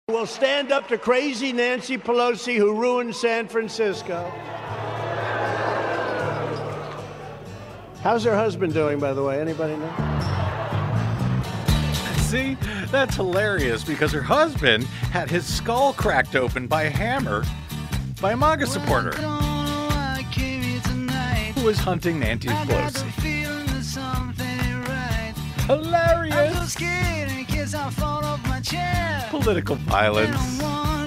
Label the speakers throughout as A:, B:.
A: Will stand up to crazy Nancy Pelosi, who ruined San Francisco. How's her husband doing, by the way? Anybody know?
B: See, that's hilarious because her husband had his skull cracked open by a hammer by a MAGA supporter who was hunting Nancy Pelosi. Hilarious. Political violence.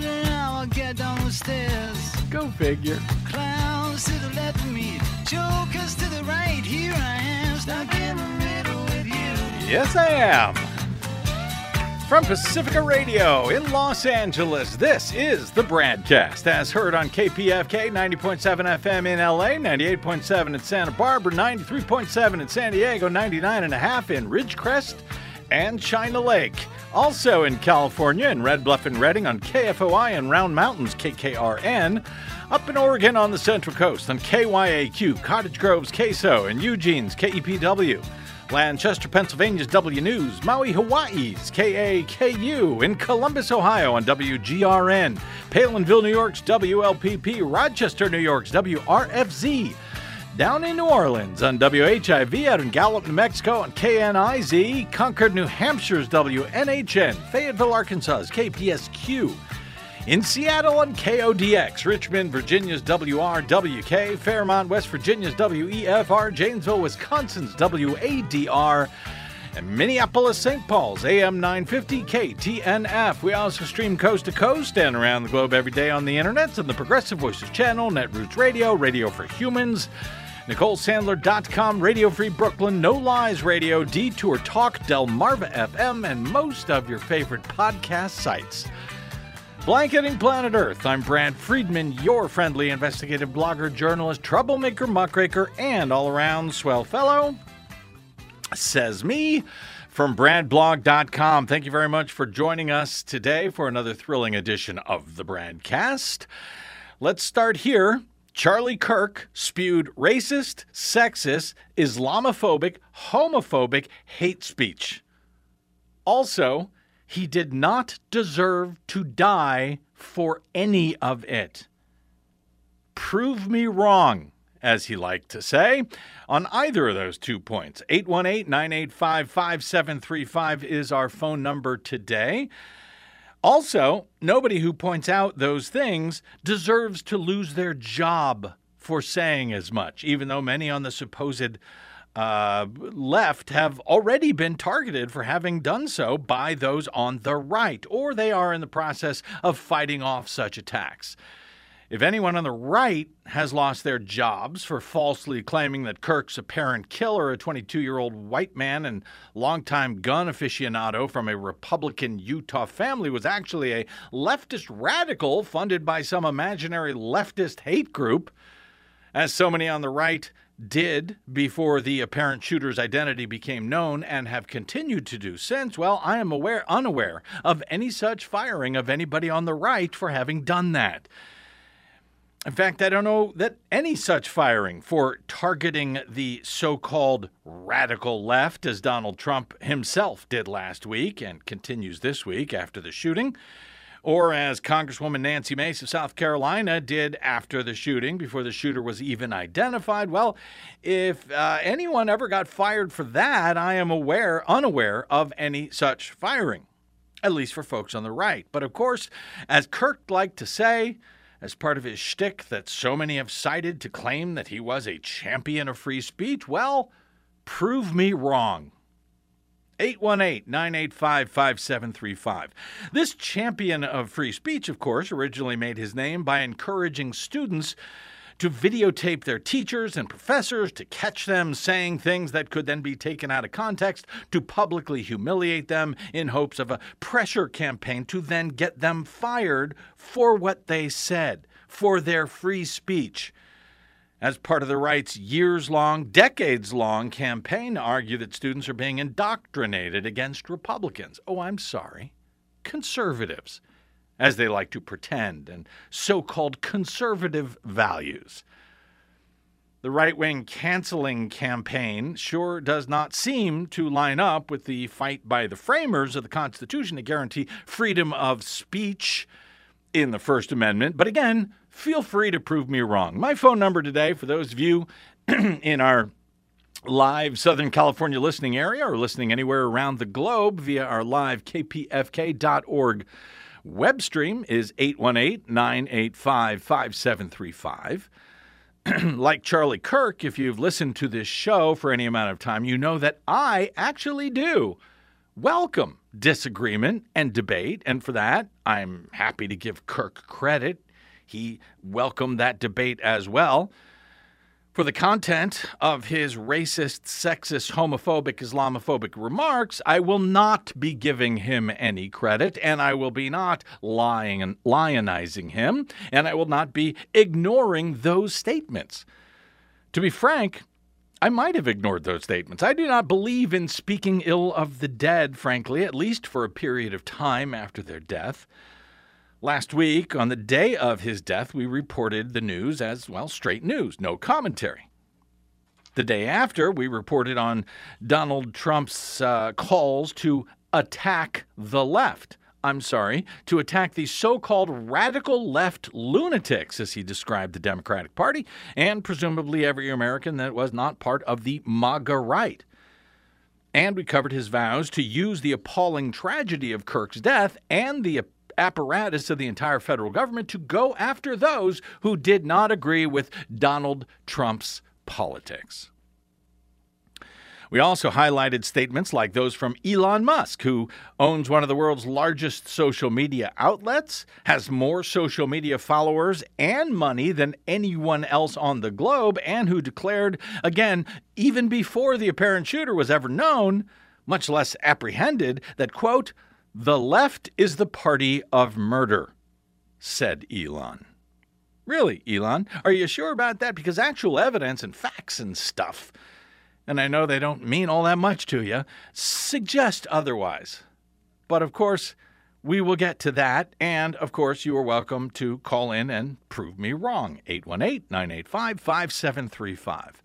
B: Go figure.
C: Clowns to the left of me, jokers to the right. Here I am, stuck in the middle with you.
B: Yes, I am. From Pacifica Radio in Los Angeles, this is the BradCast, as heard on KPFK 90.7 FM in LA, 98.7 in Santa Barbara, 93.7 in San Diego, 99.5 in Ridgecrest and China Lake. Also in California, in Red Bluff and Redding on KFOI and Round Mountains KKRN. Up in Oregon on the Central Coast on KYAQ, Cottage Grove's KSO, and Eugene's KEPW. Lancaster, Pennsylvania's W News, Maui, Hawaii's KAKU, in Columbus, Ohio on WGRN, Palinville, New York's WLPP, Rochester, New York's WRFZ, down in New Orleans on WHIV, out in Gallup, New Mexico on KNIZ, Concord, New Hampshire's WNHN, Fayetteville, Arkansas's KPSQ, in Seattle on KODX, Richmond, Virginia's WRWK, Fairmont, West Virginia's WEFR, Janesville, Wisconsin's WADR, and Minneapolis, St. Paul's AM 950 KTNF. We also stream coast to coast and around the globe every day on the internet on the Progressive Voices channel, Netroots Radio, Radio for Humans, NicoleSandler.com, Radio Free Brooklyn, No Lies Radio, Detour Talk, Delmarva FM, and most of your favorite podcast sites. Blanketing Planet Earth, I'm Brad Friedman, your friendly investigative blogger, journalist, troublemaker, muckraker, and all-around swell fellow. Says me from BradBlog.com. Thank you very much for joining us today for another thrilling edition of the BradCast. Let's start here. Charlie Kirk spewed racist, sexist, Islamophobic, homophobic hate speech. Also, he did not deserve to die for any of it. Prove me wrong, as he liked to say, on either of those 2 points. 818-985-5735 is our phone number today. Also, nobody who points out those things deserves to lose their job for saying as much, even though many on the supposed left have already been targeted for having done so by those on the right, or they are in the process of fighting off such attacks. If anyone on the right has lost their jobs for falsely claiming that Kirk's apparent killer, a 22-year-old white man and longtime gun aficionado from a Republican Utah family, was actually a leftist radical funded by some imaginary leftist hate group, as so many on the right did before the apparent shooter's identity became known and have continued to do since, well, I am unaware of any such firing of anybody on the right for having done that. In fact, I don't know that any such firing for targeting the so-called radical left, as Donald Trump himself did last week and continues this week after the shooting, or as Congresswoman Nancy Mace of South Carolina did after the shooting, before the shooter was even identified. Well, if anyone ever got fired for that, I am unaware of any such firing, at least for folks on the right. But of course, as Kirk liked to say, as part of his shtick that so many have cited to claim that he was a champion of free speech, well, prove me wrong. 818-985-5735. This champion of free speech, of course, originally made his name by encouraging students to videotape their teachers and professors, to catch them saying things that could then be taken out of context, to publicly humiliate them in hopes of a pressure campaign to then get them fired for what they said, for their free speech. As part of the right's years-long, decades-long campaign to argue that students are being indoctrinated against Republicans. Oh, I'm sorry, conservatives, as they like to pretend, and so-called conservative values. The right-wing canceling campaign sure does not seem to line up with the fight by the framers of the Constitution to guarantee freedom of speech in the First Amendment. But again, feel free to prove me wrong. My phone number today, for those of you in our live Southern California listening area or listening anywhere around the globe via our live kpfk.org web stream, is 818-985-5735. Like Charlie Kirk, if you've listened to this show for any amount of time, you know that I actually do welcome disagreement and debate. And for that, I'm happy to give Kirk credit. He welcomed that debate as well. For the content of his racist, sexist, homophobic, Islamophobic remarks, I will not be giving him any credit, and I will be not lying and lionizing him, and I will not be ignoring those statements. To be frank, I might have ignored those statements. I do not believe in speaking ill of the dead, frankly, at least for a period of time after their death. Last week, on the day of his death, we reported the news as, well, straight news, no commentary. The day after, we reported on Donald Trump's calls to attack the left. To attack the so-called radical left lunatics, as he described the Democratic Party, and presumably every American that was not part of the MAGA right. And we covered his vows to use the appalling tragedy of Kirk's death and the apparatus of the entire federal government to go after those who did not agree with Donald Trump's politics. We also highlighted statements like those from Elon Musk, who owns one of the world's largest social media outlets, has more social media followers and money than anyone else on the globe, and who declared, again, even before the apparent shooter was ever known, much less apprehended, that, quote, "The left is the party of murder," said Elon. Really, Elon? Are you sure about that? Because actual evidence and facts and stuff, and I know they don't mean all that much to you, suggest otherwise. But of course, we will get to that, and of course, you are welcome to call in and prove me wrong. 818-985-5735.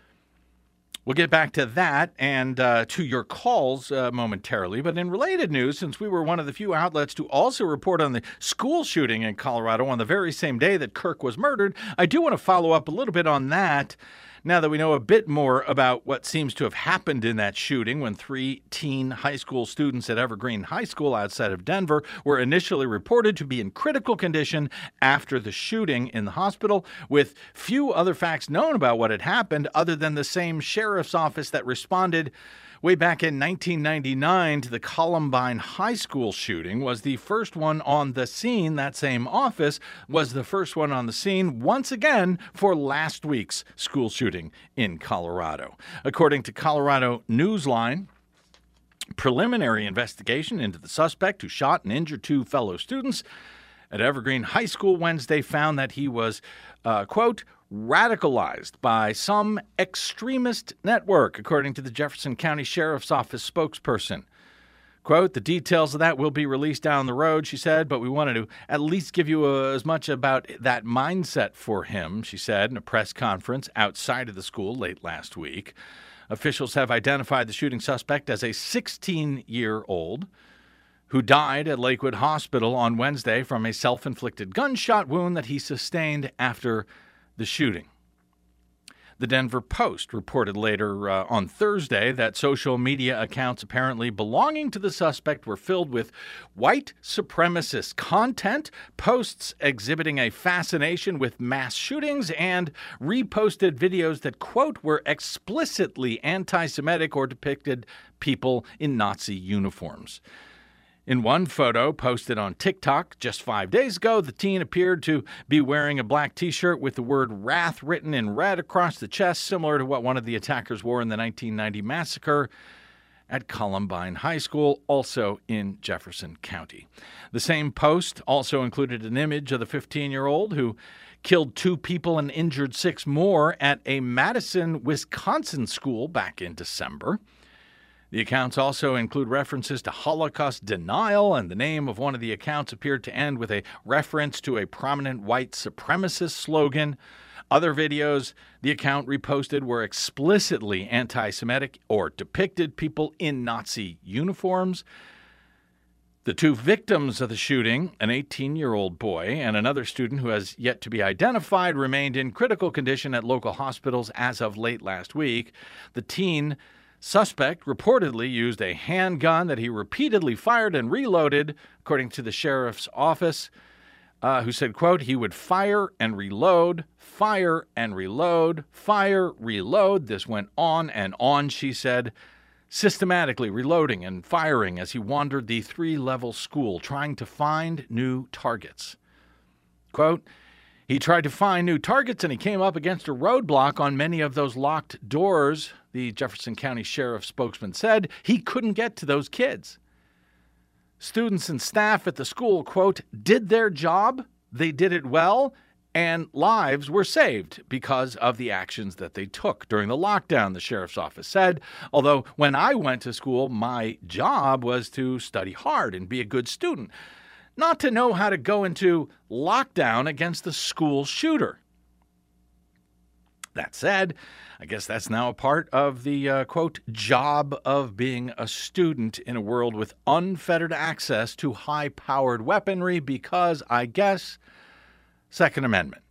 B: We'll get back to that and to your calls momentarily. But in related news, since we were one of the few outlets to also report on the school shooting in Colorado on the very same day that Kirk was murdered, I do want to follow up a little bit on that now that we know a bit more about what seems to have happened in that shooting when 3 teen high school students at Evergreen High School outside of Denver were initially reported to be in critical condition after the shooting in the hospital, with few other facts known about what had happened other than the same sheriff's office that responded way back in 1999 to the Columbine High School shooting was the first one on the scene. That same office was the first one on the scene once again for last week's school shooting in Colorado. According to Colorado Newsline, preliminary investigation into the suspect who shot and injured 2 fellow students at Evergreen High School Wednesday found that he was, quote, radicalized by some extremist network, according to the Jefferson County Sheriff's Office spokesperson. Quote, "The details of that will be released down the road," she said, "but we wanted to at least give you as much about that mindset for him," she said in a press conference outside of the school late last week. Officials have identified the shooting suspect as a 16-year-old who died at Lakewood Hospital on Wednesday from a self-inflicted gunshot wound that he sustained after the shooting. The Denver Post reported later on Thursday that social media accounts apparently belonging to the suspect were filled with white supremacist content, posts exhibiting a fascination with mass shootings, and reposted videos that, quote, were explicitly anti-Semitic or depicted people in Nazi uniforms. In one photo posted on TikTok just 5 days ago, the teen appeared to be wearing a black T-shirt with the word wrath written in red across the chest, similar to what one of the attackers wore in the 1990 massacre at Columbine High School, also in Jefferson County. The same post also included an image of the 15-year-old who killed 2 people and injured 6 more at a Madison, Wisconsin school back in December. The accounts also include references to Holocaust denial, and the name of one of the accounts appeared to end with a reference to a prominent white supremacist slogan. Other videos the account reposted were explicitly anti-Semitic or depicted people in Nazi uniforms. The two victims of the shooting, an 18-year-old boy and another student who has yet to be identified, remained in critical condition at local hospitals as of late last week. The teen suspect reportedly used a handgun that he repeatedly fired and reloaded, according to the sheriff's office, who said, quote, he would fire and reload, fire and reload, fire, reload. This went on, she said, systematically reloading and firing as he wandered the 3-level school, trying to find new targets. Quote, he tried to find new targets and he came up against a roadblock on many of those locked doors, the Jefferson County Sheriff's spokesman said. He couldn't get to those kids. Students and staff at the school, quote, did their job, they did it well, and lives were saved because of the actions that they took during the lockdown, the sheriff's office said. Although when I went to school, my job was to study hard and be a good student, not to know how to go into lockdown against the school shooter. That said, I guess that's now a part of the, quote, job of being a student in a world with unfettered access to high-powered weaponry because, I guess, Second Amendment.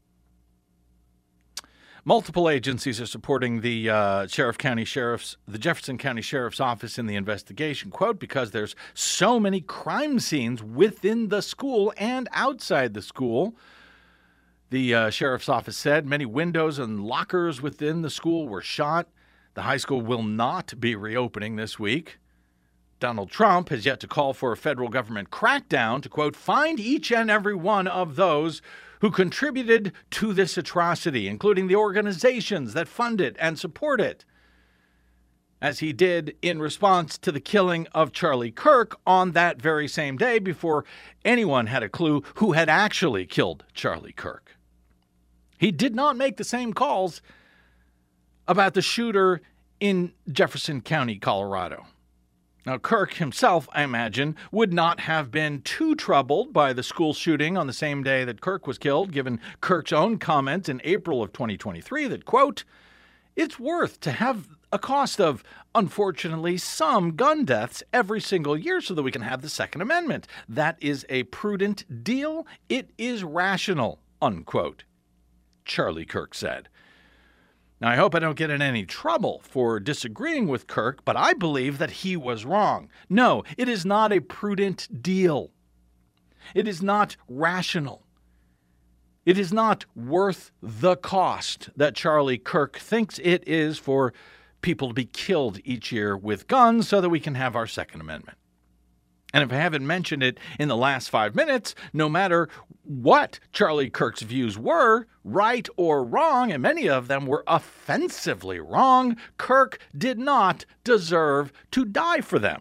B: Multiple agencies are supporting the Jefferson County Sheriff's Office in the investigation, quote, because there's so many crime scenes within the school and outside the school. The sheriff's office said many windows and lockers within the school were shot. The high school will not be reopening this week. Donald Trump has yet to call for a federal government crackdown to, quote, find each and every one of those who contributed to this atrocity, including the organizations that fund it and support it, as he did in response to the killing of Charlie Kirk on that very same day before anyone had a clue who had actually killed Charlie Kirk. He did not make the same calls about the shooter in Jefferson County, Colorado. Now, Kirk himself, I imagine, would not have been too troubled by the school shooting on the same day that Kirk was killed, given Kirk's own comment in April of 2023 that, quote, it's worth to have a cost of, unfortunately, some gun deaths every single year so that we can have the Second Amendment. That is a prudent deal. It is rational, unquote, Charlie Kirk said. Now, I hope I don't get in any trouble for disagreeing with Kirk, but I believe that he was wrong. No, it is not a prudent deal. It is not rational. It is not worth the cost that Charlie Kirk thinks it is for people to be killed each year with guns so that we can have our Second Amendment. And if I haven't mentioned it in the last 5 minutes, no matter what Charlie Kirk's views were, right or wrong, and many of them were offensively wrong, Kirk did not deserve to die for them.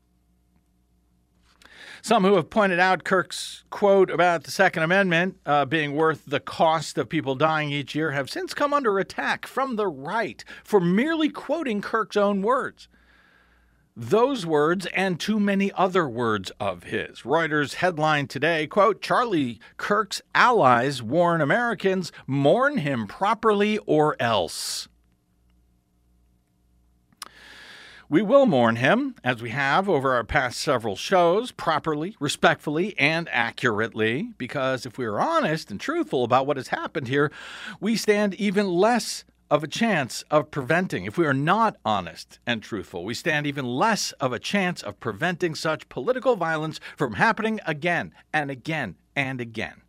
B: Some who have pointed out Kirk's quote about the Second Amendment being worth the cost of people dying each year have since come under attack from the right for merely quoting Kirk's own words. Those words and too many other words of his. Reuters headline today, quote, Charlie Kirk's allies warn Americans, mourn him properly or else. We will mourn him, as we have over our past several shows, properly, respectfully, and accurately, because if we are honest and truthful about what has happened here, we stand even less of a chance of preventing. If we are not honest and truthful, we stand even less of a chance of preventing such political violence from happening again and again and again.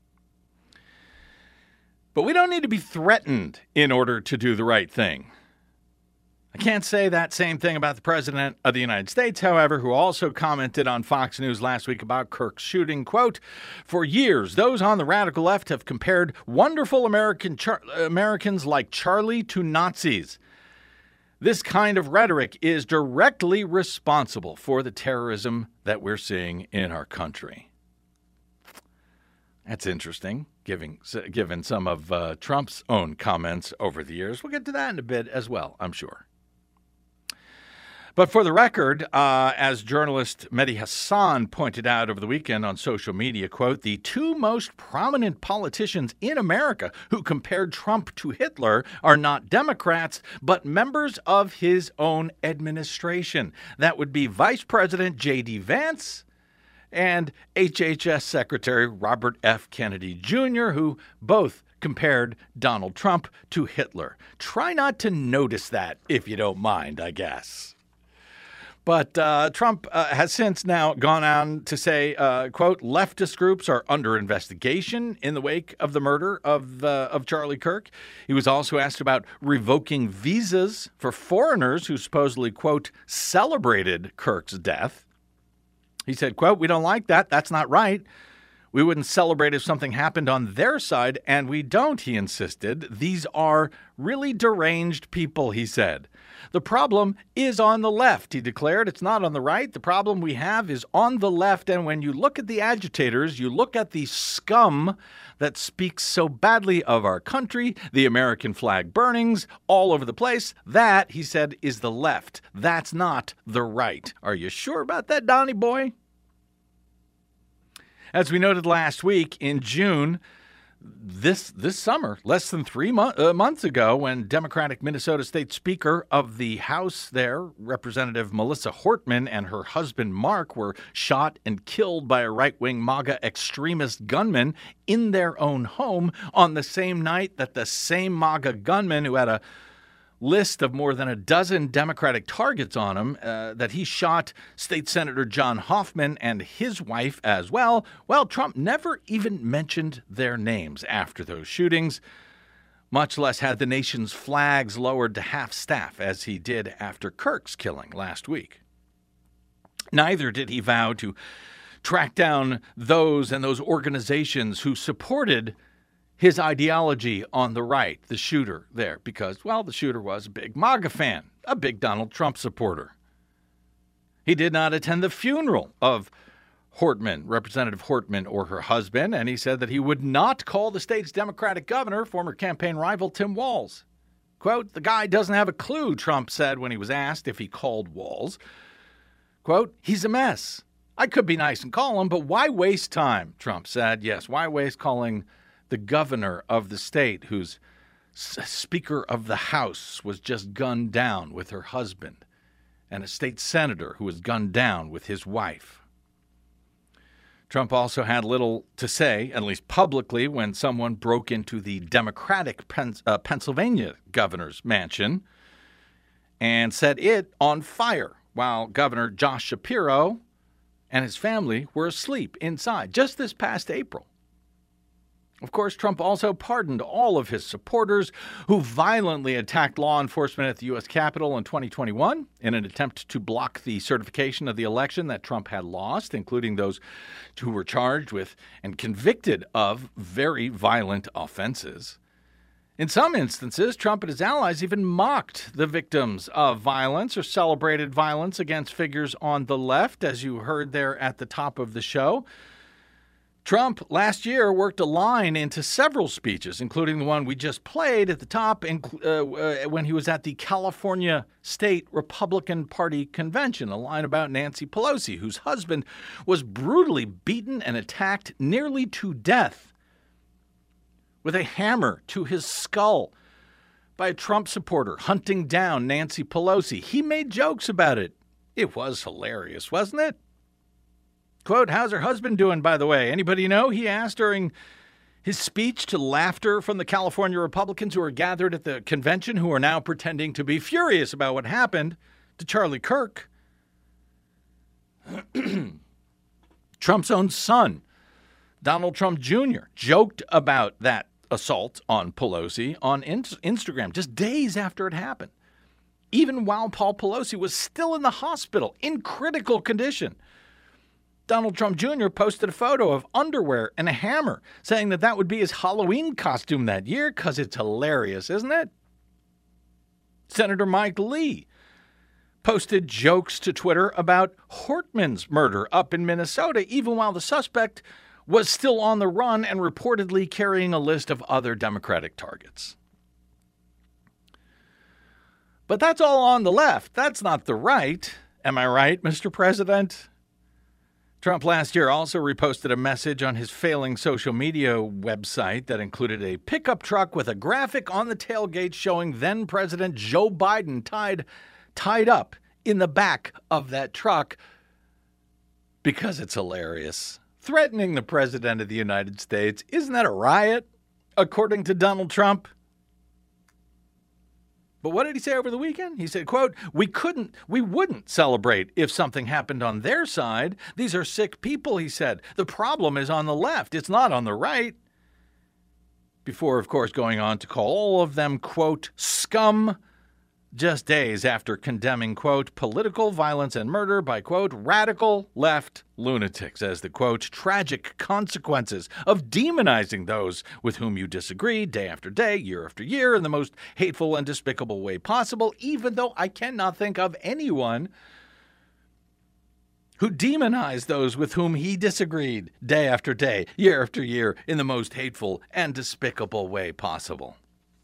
B: But we don't need to be threatened in order to do the right thing. I can't say that same thing about the President of the United States, however, who also commented on Fox News last week about Kirk's shooting, quote, for years, those on the radical left have compared wonderful Americans like Charlie to Nazis. This kind of rhetoric is directly responsible for the terrorism that we're seeing in our country. That's interesting, given some of Trump's own comments over the years. We'll get to that in a bit as well, I'm sure. But for the record, as journalist Mehdi Hassan pointed out over the weekend on social media, quote, the two most prominent politicians in America who compared Trump to Hitler are not Democrats, but members of his own administration. That would be Vice President J.D. Vance and HHS Secretary Robert F. Kennedy Jr., who both compared Donald Trump to Hitler. Try not to notice that, if you don't mind, I guess. But Trump has since now gone on to say, quote, leftist groups are under investigation in the wake of the murder of Charlie Kirk. He was also asked about revoking visas for foreigners who supposedly, quote, celebrated Kirk's death. He said, quote, we don't like that. That's not right. We wouldn't celebrate if something happened on their side, and we don't, he insisted. These are really deranged people, he said. The problem is on the left, he declared. It's not on the right. The problem we have is on the left, and when you look at the agitators, you look at the scum that speaks so badly of our country, the American flag burnings all over the place, that, he said, is the left. That's not the right. Are you sure about that, Donnie boy? As we noted last week, in June, this summer, less than 3 months ago, when Democratic Minnesota State Speaker of the House there, Representative Melissa Hortman, and her husband Mark were shot and killed by a right-wing MAGA extremist gunman in their own home on the same night that the same MAGA gunman who had a list of more than a dozen Democratic targets on him, that he shot State Senator John Hoffman and his wife as well. Well, Trump never even mentioned their names after those shootings, much less had the nation's flags lowered to half-staff as he did after Kirk's killing last week. Neither did he vow to track down those and those organizations who supported his ideology on the right, the shooter there, because, well, the shooter was a big MAGA fan, a big Donald Trump supporter. He did not attend the funeral of Hortman, Representative Hortman, or her husband, and he said that he would not call the state's Democratic governor, former campaign rival Tim Walz. Quote, the guy doesn't have a clue, Trump said when he was asked if he called Walz. Quote, he's a mess. I could be nice and call him, but why waste time, Trump said. Yes, why waste calling the governor of the state, whose Speaker of the House was just gunned down with her husband, and a state senator who was gunned down with his wife. Trump also had little to say, at least publicly, when someone broke into the Democratic Pennsylvania governor's mansion and set it on fire while Governor Josh Shapiro and his family were asleep inside just this past April. Of course, Trump also pardoned all of his supporters who violently attacked law enforcement at the U.S. Capitol in 2021 in an attempt to block the certification of the election that Trump had lost, including those who were charged with and convicted of very violent offenses. In some instances, Trump and his allies even mocked the victims of violence or celebrated violence against figures on the left, as you heard there at the top of the show. Trump last year worked a line into several speeches, including the one we just played at the top when he was at the California State Republican Party convention, a line about Nancy Pelosi, whose husband was brutally beaten and attacked nearly to death with a hammer to his skull by a Trump supporter hunting down Nancy Pelosi. He made jokes about it. It was hilarious, wasn't it? Quote, how's her husband doing, by the way? Anybody know? He asked during his speech to laughter from the California Republicans who were gathered at the convention, who are now pretending to be furious about what happened to Charlie Kirk. Trump's own son, Donald Trump Jr., joked about that assault on Pelosi on Instagram just days after it happened, even while Paul Pelosi was still in the hospital in critical condition. Donald Trump Jr. posted a photo of underwear and a hammer, saying that that would be his Halloween costume that year, because it's hilarious, isn't it? Senator Mike Lee posted jokes to Twitter about Hortman's murder up in Minnesota, even while the suspect was still on the run and reportedly carrying a list of other Democratic targets. But that's all on the left. That's not the right. Am I right, Mr. President? Trump last year also reposted a message on his failing social media website that included a pickup truck with a graphic on the tailgate showing then-President Joe Biden tied up in the back of that truck because it's hilarious. Threatening the President of the United States, isn't that a riot, according to Donald Trump? But what did he say over the weekend? He said, quote, we wouldn't celebrate if something happened on their side. These are sick people, he said. The problem is on the left. It's not on the right. Before, of course, going on to call all of them, quote, scum, just days after condemning, quote, political violence and murder by, quote, radical left lunatics as the, quote, tragic consequences of demonizing those with whom you disagree day after day, year after year, in the most hateful and despicable way possible, even though I cannot think of anyone who demonized those with whom he disagreed day after day, year after year, in the most hateful and despicable way possible.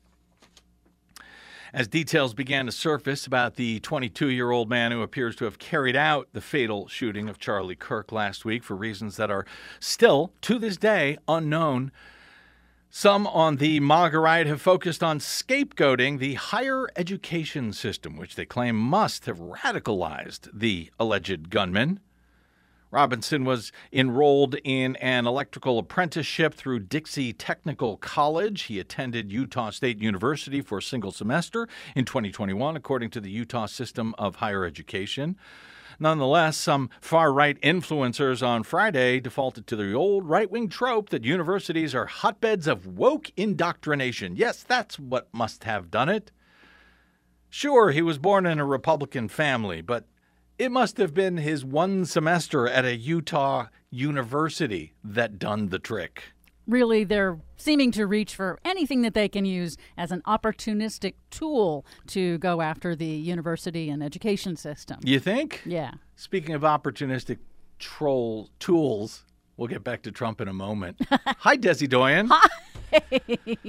B: As details began to surface about the 22-year-old man who appears to have carried out the fatal shooting of Charlie Kirk last week for reasons that are still, to this day, unknown, some on the MAGA right have focused on scapegoating the higher education system, which they claim must have radicalized the alleged gunman. Robinson was enrolled in an electrical apprenticeship through Dixie Technical College. He attended Utah State University for a single semester in 2021, according to the Utah System of Higher Education. Nonetheless, some far-right influencers on Friday defaulted to the old right-wing trope that universities are hotbeds of woke indoctrination. Yes, that's what must have done it. Sure, he was born in a Republican family, but it must have been his one semester at a Utah university that done the trick.
D: Really, they're seeming to reach for anything that they can use as an opportunistic tool to go after the university and education system.
B: You think?
D: Yeah.
B: Speaking of opportunistic troll tools, we'll get back to Trump in a moment. Hi, Desi Doyen. Hi.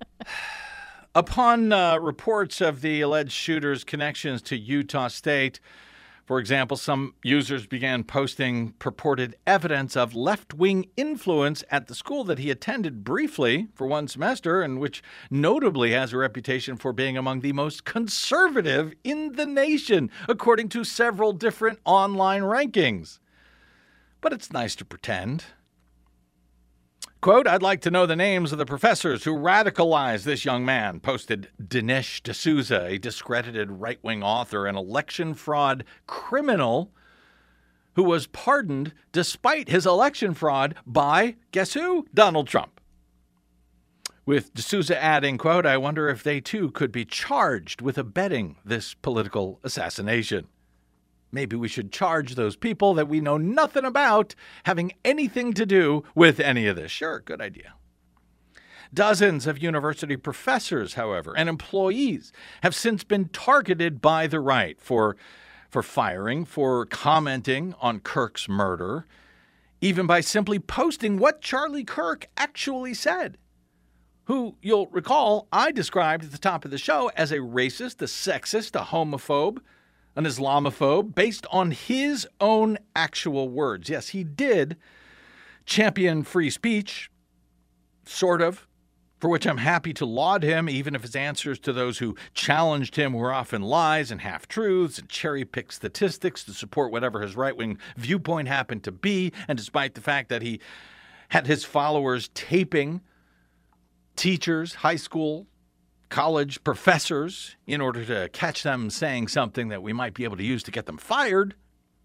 B: Upon reports of the alleged shooter's connections to Utah State, for example, some users began posting purported evidence of left-wing influence at the school that he attended briefly for one semester, and which notably has a reputation for being among the most conservative in the nation, according to several different online rankings. But it's nice to pretend. Quote, I'd like to know the names of the professors who radicalized this young man, posted Dinesh D'Souza, a discredited right-wing author and election fraud criminal who was pardoned despite his election fraud by, guess who? Donald Trump. With D'Souza adding, quote, I wonder if they too could be charged with abetting this political assassination. Maybe we should charge those people that we know nothing about having anything to do with any of this. Sure, good idea. Dozens of university professors, however, and employees have since been targeted by the right for firing, for commenting on Kirk's murder, even by simply posting what Charlie Kirk actually said, who, you'll recall, I described at the top of the show as a racist, a sexist, a homophobe, an Islamophobe, based on his own actual words. Yes, he did champion free speech, sort of, for which I'm happy to laud him, even if his answers to those who challenged him were often lies and half-truths and cherry-picked statistics to support whatever his right-wing viewpoint happened to be, and despite the fact that he had his followers taping teachers, high school, college professors in order to catch them saying something that we might be able to use to get them fired.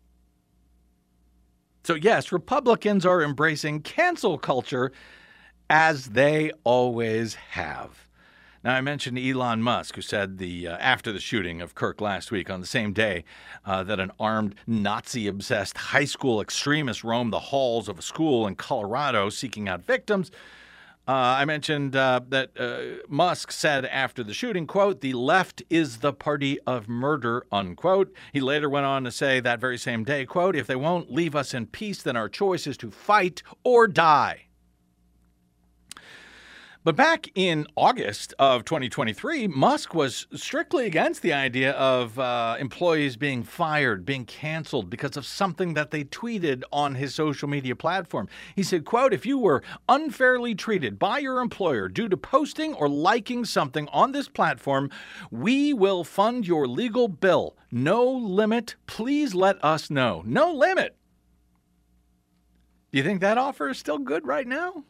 B: So yes, Republicans are embracing cancel culture as they always have. Now, I mentioned Elon Musk, who said after the shooting of Kirk last week, on the same day that an armed Nazi-obsessed high school extremist roamed the halls of a school in Colorado seeking out victims. I mentioned that Musk said after the shooting, quote, the left is the party of murder, unquote. He later went on to say that very same day, quote, if they won't leave us in peace, then our choice is to fight or die. But back in August of 2023, Musk was strictly against the idea of employees being fired, being canceled because of something that they tweeted on his social media platform. He said, quote, "If you were unfairly treated by your employer due to posting or liking something on this platform, we will fund your legal bill. No limit. Please let us know." No limit. Do you think that offer is still good right now?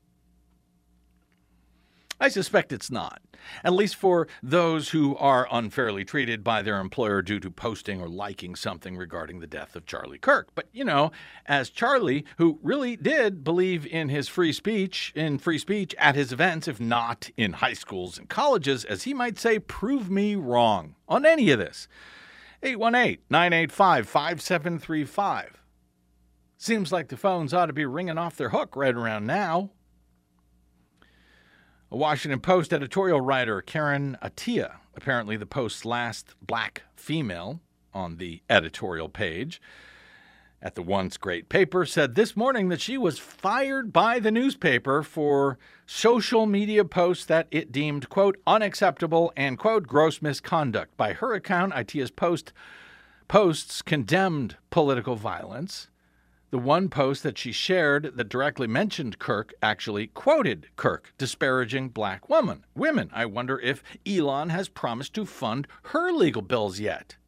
B: I suspect it's not, at least for those who are unfairly treated by their employer due to posting or liking something regarding the death of Charlie Kirk. But, you know, as Charlie, who really did believe in his free speech at his events, if not in high schools and colleges, as he might say, prove me wrong on any of this. 818-985-5735. Seems like the phones ought to be ringing off their hook right around now. A Washington Post editorial writer, Karen Attiah, apparently the Post's last black female on the editorial page at the once great paper, said this morning that she was fired by the newspaper for social media posts that it deemed, quote, unacceptable and, quote, gross misconduct. By her account, Attiah's posts condemned political violence. The one post that she shared that directly mentioned Kirk actually quoted Kirk, disparaging black women. I wonder if Elon has promised to fund her legal bills yet.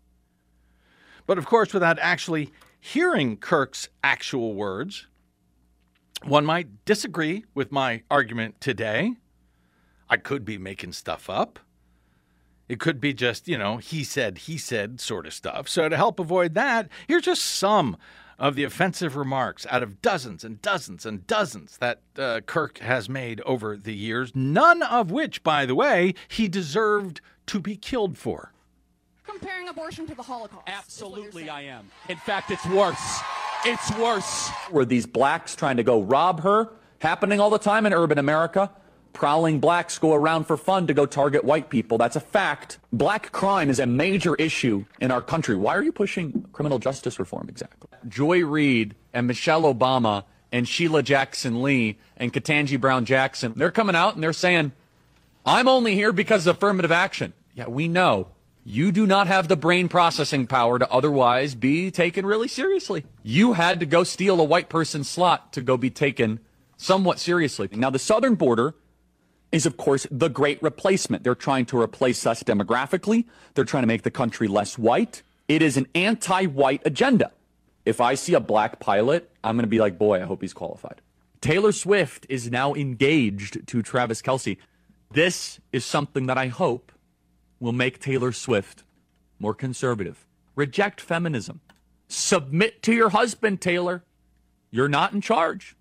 B: But of course, without actually hearing Kirk's actual words, one might disagree with my argument today. I could be making stuff up. It could be just, he said sort of stuff. So to help avoid that, here's just some of the offensive remarks out of dozens and dozens and dozens that Kirk has made over the years, none of which, by the way, he deserved to be killed for.
E: Comparing abortion to the Holocaust.
F: Absolutely I am. In fact, it's worse. It's worse.
G: Were these blacks trying to go rob her? Happening all the time in urban America. Prowling blacks go around for fun to go target white people. That's a fact. Black crime is a major issue in our country. Why are you pushing criminal justice reform exactly? Joy Reid and Michelle Obama and Sheila Jackson Lee and Ketanji Brown Jackson, they're coming out and they're saying, I'm only here because of affirmative action. Yeah, we know. You do not have the brain processing power to otherwise be taken really seriously. You had to go steal a white person's slot to go be taken somewhat seriously. Now, the southern border is, of course, the great replacement. They're trying to replace us demographically. They're trying to make the country less white. It is an anti-white agenda. If I see a black pilot, I'm going to be like, boy, I hope he's qualified. Taylor Swift is now engaged to Travis Kelce. This is something that I hope will make Taylor Swift more conservative. Reject feminism. Submit to your husband, Taylor. You're not in charge.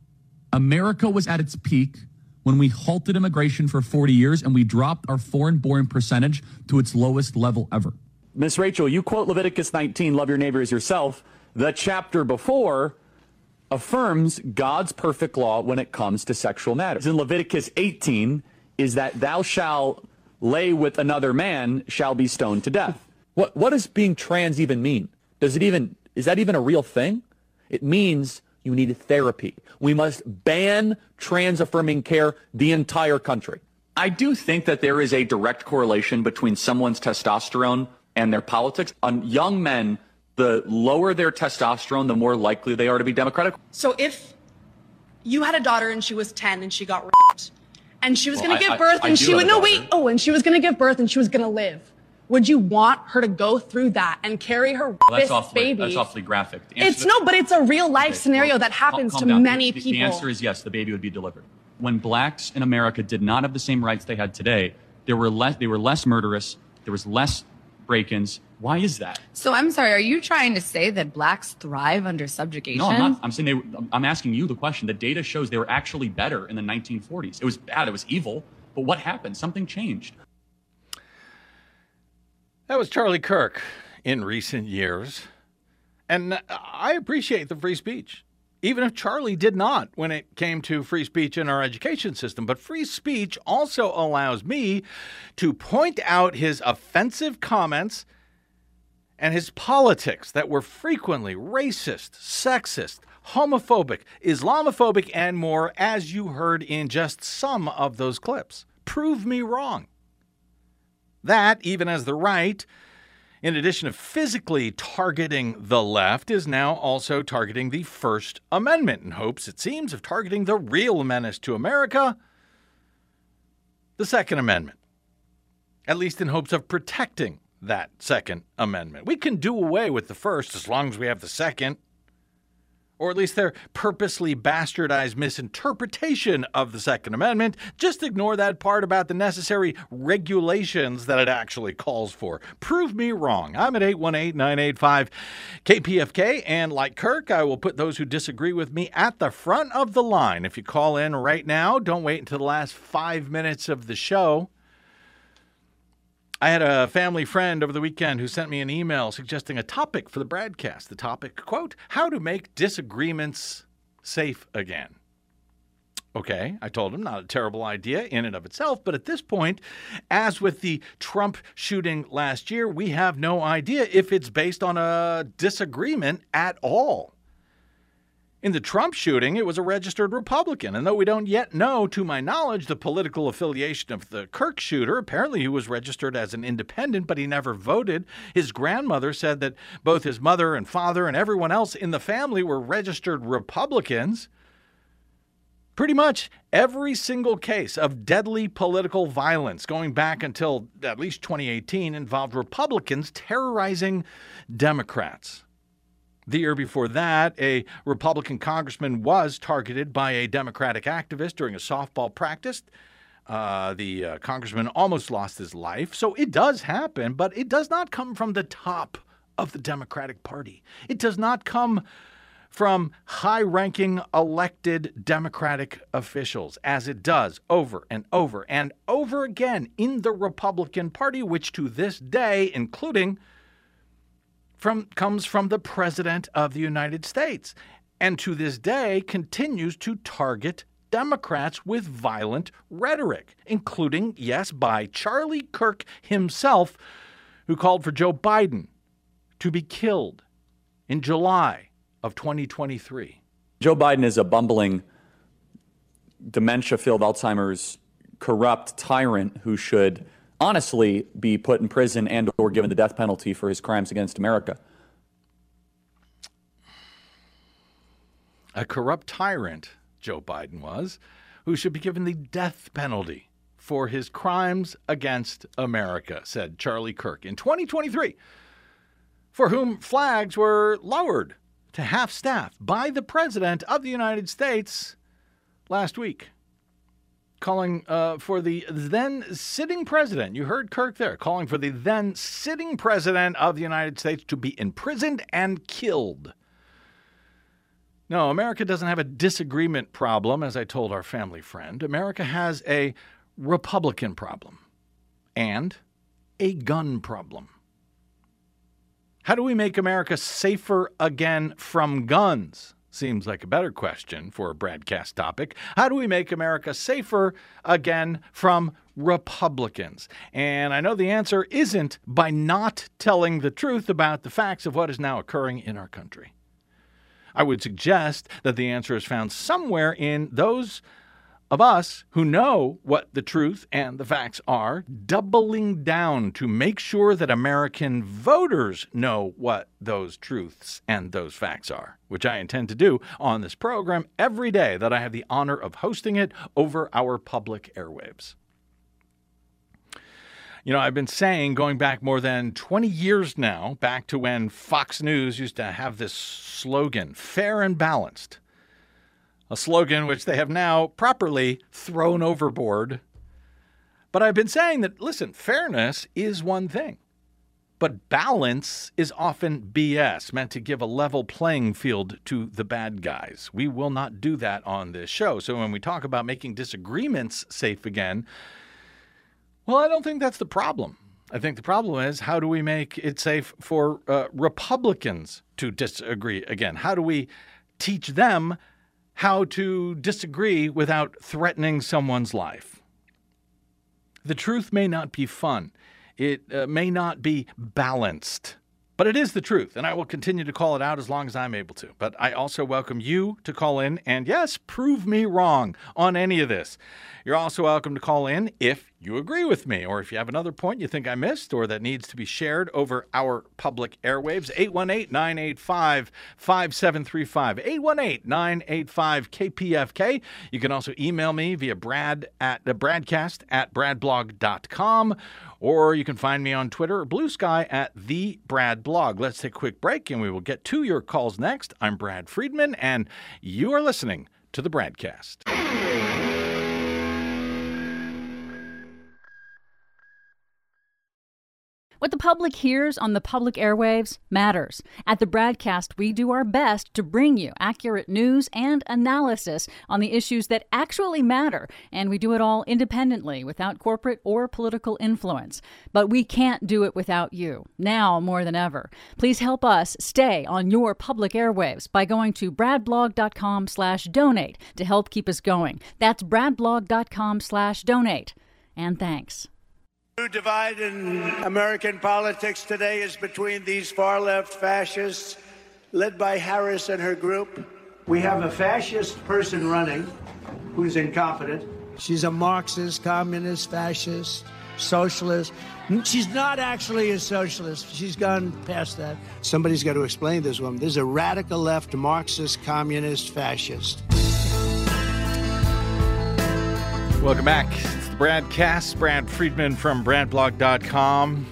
H: America was at its peak when we halted immigration for 40 years and we dropped our foreign-born percentage to its lowest level ever.
G: Miss Rachel, you quote Leviticus 19, love your neighbor as yourself. The chapter before affirms God's perfect law when it comes to sexual matters. In Leviticus 18 is that thou shalt lay with another man shall be stoned to death. What does being trans even mean? Is that even a real thing? It means you need therapy. We must ban trans-affirming care the entire country. I do think that there is a direct correlation between someone's testosterone and their politics. On young men, the lower their testosterone, the more likely they are to be Democratic.
E: So if you had a daughter and she was 10 and she got raped, and she was going to give birth and she would, and she was going to give birth and she was going to live, would you want her to go through that and carry her baby?
G: That's awfully graphic.
E: But it's a real life scenario that happens to many people.
G: The answer is yes, the baby would be delivered. When blacks in America did not have the same rights they had today, they were less murderous, there was less break-ins. Why is that?
I: So I'm sorry, are you trying to say that blacks thrive under subjugation?
G: No, I'm not. I'm saying I'm asking you the question. The data shows they were actually better in the 1940s. It was bad, it was evil, but what happened? Something changed.
B: That was Charlie Kirk in recent years. And I appreciate the free speech, even if Charlie did not when it came to free speech in our education system. But free speech also allows me to point out his offensive comments and his politics that were frequently racist, sexist, homophobic, Islamophobic, and more, as you heard in just some of those clips. Prove me wrong. That, even as the right, in addition to physically targeting the left, is now also targeting the First Amendment in hopes, it seems, of targeting the real menace to America, the Second Amendment. At least in hopes of protecting that Second Amendment. We can do away with the first as long as we have the second. Or at least their purposely bastardized misinterpretation of the Second Amendment. Just ignore that part about the necessary regulations that it actually calls for. Prove me wrong. I'm at 818-985-KPFK, and like Kirk, I will put those who disagree with me at the front of the line. If you call in right now, don't wait until the last 5 minutes of the show. I had a family friend over the weekend who sent me an email suggesting a topic for the broadcast. The topic, quote, how to make disagreements safe again. Okay, I told him not a terrible idea in and of itself, but at this point, as with the Trump shooting last year, we have no idea if it's based on a disagreement at all. In the Trump shooting, it was a registered Republican, and though we don't yet know, to my knowledge, the political affiliation of the Kirk shooter, apparently he was registered as an independent, but he never voted. His grandmother said that both his mother and father and everyone else in the family were registered Republicans. Pretty much every single case of deadly political violence going back until at least 2018 involved Republicans terrorizing Democrats. The year before that, a Republican congressman was targeted by a Democratic activist during a softball practice. The congressman almost lost his life. So it does happen, but it does not come from the top of the Democratic Party. It does not come from high-ranking elected Democratic officials, as it does over and over and over again in the Republican Party, which to this day, including comes from the President of the United States, and to this day continues to target Democrats with violent rhetoric, including, yes, by Charlie Kirk himself, who called for Joe Biden to be killed in July of 2023.
G: Joe Biden is a bumbling, dementia-filled Alzheimer's, corrupt tyrant who should honestly be put in prison and or given the death penalty for his crimes against America.
B: A corrupt tyrant, Joe Biden was, who should be given the death penalty for his crimes against America, said Charlie Kirk in 2023, for whom flags were lowered to half-staff by the President of the United States last week, calling for the then sitting president, you heard Kirk there, calling for the then sitting president of the United States to be imprisoned and killed. No, America doesn't have a disagreement problem, as I told our family friend. America has a Republican problem and a gun problem. How do we make America safer again from guns? Seems like a better question for a broadcast topic. How do we make America safer again from Republicans? And I know the answer isn't by not telling the truth about the facts of what is now occurring in our country. I would suggest that the answer is found somewhere in those of us who know what the truth and the facts are, doubling down to make sure that American voters know what those truths and those facts are, which I intend to do on this program every day that I have the honor of hosting it over our public airwaves. You know, I've been saying, going back more than 20 years now, back to when Fox News used to have this slogan, fair and balanced, a slogan which they have now properly thrown overboard. But I've been saying that, listen, fairness is one thing, but balance is often BS, meant to give a level playing field to the bad guys. We will not do that on this show. So when we talk about making disagreements safe again, well, I don't think that's the problem. I think the problem is, how do we make it safe for Republicans to disagree again? How do we teach them how to disagree without threatening someone's life? The truth may not be fun. It may not be balanced, But it is the truth, and I will continue to call it out as long as I'm able to. But I also welcome you to call in and, yes, prove me wrong on any of this. You're also welcome to call in if you agree with me, or if you have another point you think I missed or that needs to be shared over our public airwaves. 818-985-5735. 818-985-KPFK. You can also email me via broadcast@bradblog.com, or you can find me on Twitter or Blue Sky at @TheBradBlog. Let's take a quick break, and we will get to your calls next. I'm Brad Friedman, and you are listening to the Bradcast.
D: What the public hears on the public airwaves matters. At the Bradcast, we do our best to bring you accurate news and analysis on the issues that actually matter, and we do it all independently, without corporate or political influence. But we can't do it without you, now more than ever. Please help us stay on your public airwaves by going to bradblog.com/donate to help keep us going. That's bradblog.com/donate. And thanks.
A: The divide in American politics today is between these far-left fascists led by Harris and her group. We have a fascist person running who's incompetent. She's a Marxist, communist, fascist, socialist. She's not actually a socialist. She's gone past that. Somebody's got to explain this woman. This is a radical left Marxist, communist, fascist.
B: Welcome back. Bradcast, Brad Friedman from bradblog.com.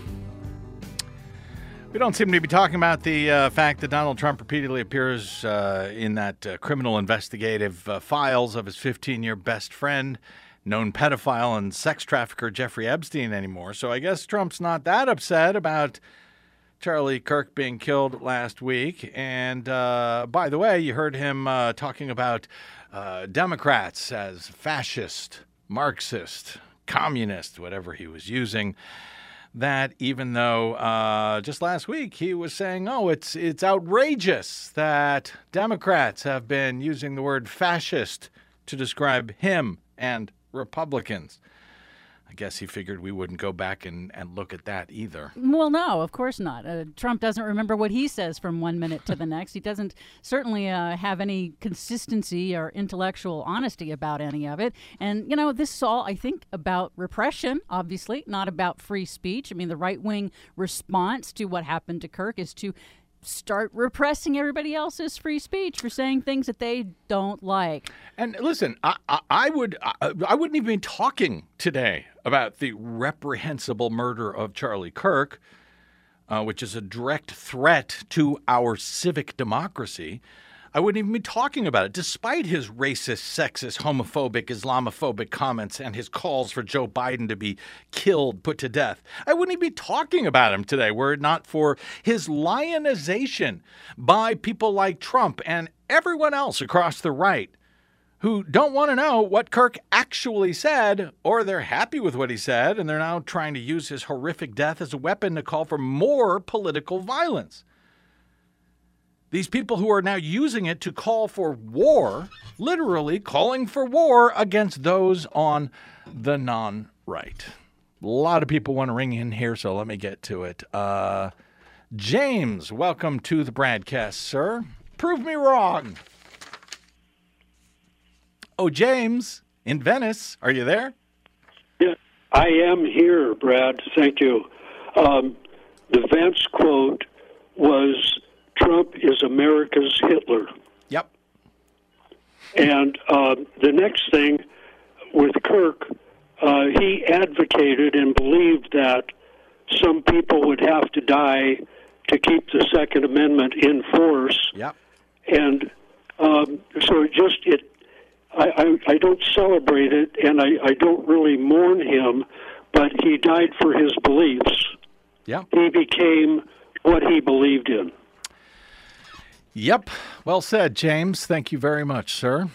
B: We don't seem to be talking about the fact that Donald Trump repeatedly appears in that criminal investigative files of his 15-year best friend, known pedophile and sex trafficker Jeffrey Epstein anymore. So I guess Trump's not that upset about Charlie Kirk being killed last week. And by the way, you heard him talking about Democrats as fascist, Marxist, communist, whatever he was using, that even though just last week he was saying, it's outrageous that Democrats have been using the word fascist to describe him and Republicans. I guess he figured we wouldn't go back and look at that either.
D: Well, no, of course not. Trump doesn't remember what he says from one minute to the next. He doesn't certainly have any consistency or intellectual honesty about any of it. And, this is all, I think, about repression, obviously, not about free speech. I mean, the right-wing response to what happened to Kirk is to start repressing everybody else's free speech for saying things that they don't like.
B: And listen, I wouldn't even be talking today about the reprehensible murder of Charlie Kirk, which is a direct threat to our civic democracy. I wouldn't even be talking about it, despite his racist, sexist, homophobic, Islamophobic comments and his calls for Joe Biden to be killed, put to death. I wouldn't even be talking about him today were it not for his lionization by people like Trump and everyone else across the right who don't want to know what Kirk actually said, or they're happy with what he said, and they're now trying to use his horrific death as a weapon to call for more political violence. These people who are now using it to call for war, literally calling for war against those on the non-right. A lot of people want to ring in here, so let me get to it. James, welcome to the Bradcast, sir. Prove me wrong. Oh, James, in Venice, are you there?
J: Yeah, I am here, Brad. Thank you. The Vance quote was, "Trump is America's Hitler."
B: Yep.
J: And the next thing with Kirk, he advocated and believed that some people would have to die to keep the Second Amendment in force.
B: Yep.
J: And so I don't celebrate it, and I don't really mourn him, but he died for his beliefs.
B: Yeah.
J: He became what he believed in.
B: Yep. Well said, James. Thank you very much, sir.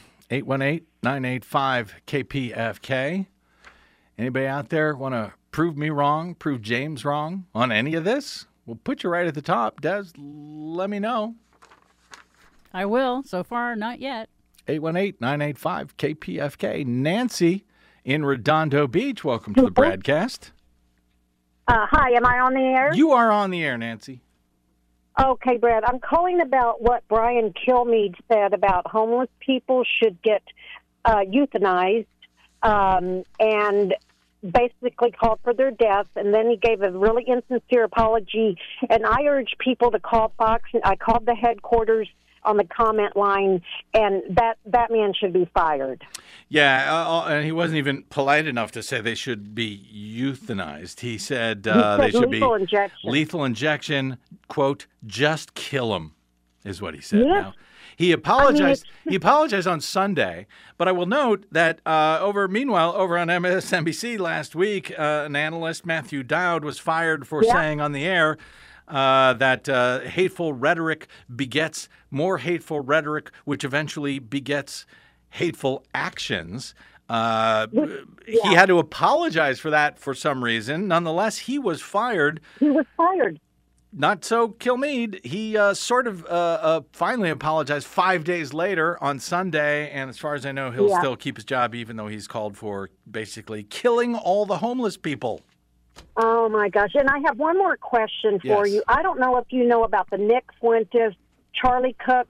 B: 818-985-KPFK. Anybody out there want to prove me wrong, prove James wrong on any of this? We'll put you right at the top. Des, let me know.
D: I will. So far, not yet.
B: 818-985-KPFK. Nancy in Redondo Beach, welcome to the Bradcast.
K: Hi, am I on the air?
B: You are on the air, Nancy.
K: Okay, Brad, I'm calling about what Brian Kilmeade said about homeless people should get euthanized, and basically called for their deaths, and then he gave a really insincere apology, and I urge people to call Fox. I called the headquarters on the comment line, and that man should be fired.
B: Yeah, and he wasn't even polite enough to say they should be euthanized. He said they should be lethal injection, quote, just kill them, is what he said.
K: Yes.
B: Now, he apologized. He apologized on Sunday, but I will note that meanwhile, over on MSNBC last week, an analyst, Matthew Dowd, was fired for saying on the air that hateful rhetoric begets more hateful rhetoric, which eventually begets hateful actions. He had to apologize for that for some reason. Nonetheless, he was fired.
K: He was fired.
B: Not so Kilmeade. He sort of finally apologized 5 days later on Sunday, and as far as I know, he'll still keep his job, even though he's called for basically killing all the homeless people.
K: Oh, my gosh. And I have one more question for you. I don't know if you know about the Nick Fuentes, Charlie Cook